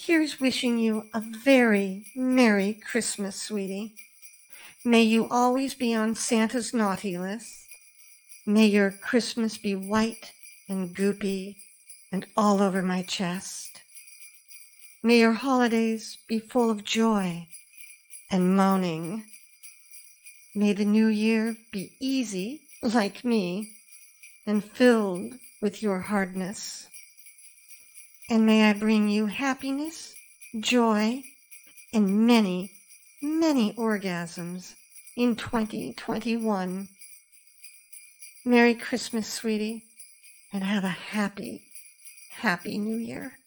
Here's wishing you a very Merry Christmas, sweetie. May you always be on Santa's naughty list. May your Christmas be white and goopy and all over my chest. May your holidays be full of joy and moaning. May the new year be easy, like me, and filled with your hardness. And may I bring you happiness, joy, and many, many orgasms in 2021. Merry Christmas, sweetie, and have a happy, happy New Year.